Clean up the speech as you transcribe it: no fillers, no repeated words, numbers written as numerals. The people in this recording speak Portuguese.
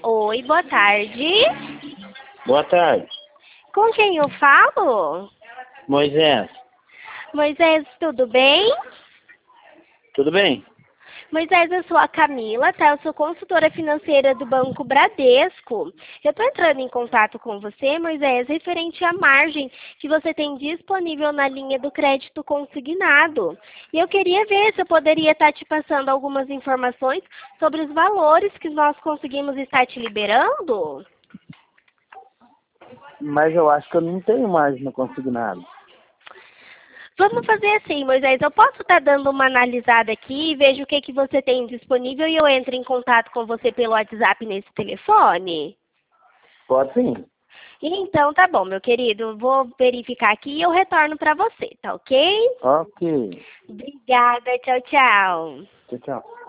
Oi, boa tarde. Boa tarde. Com quem eu falo? Moisés. Moisés, tudo bem? Tudo bem? Moisés, eu sou a Camila, tá? Eu sou consultora financeira do Banco Bradesco. Eu tô entrando em contato com você, Moisés, referente à margem que você tem disponível na linha do crédito consignado. E eu queria ver se eu poderia estar te passando algumas informações sobre os valores que nós conseguimos estar te liberando. Mas eu acho que eu não tenho margem no consignado. Vamos fazer assim, Moisés. Eu posso estar dando uma analisada aqui e vejo o que você tem disponível e eu entro em contato com você pelo WhatsApp nesse telefone? Pode sim. Então, tá bom, meu querido. Vou verificar aqui e eu retorno para você, tá ok? Ok. Obrigada. Tchau, tchau. Tchau, tchau.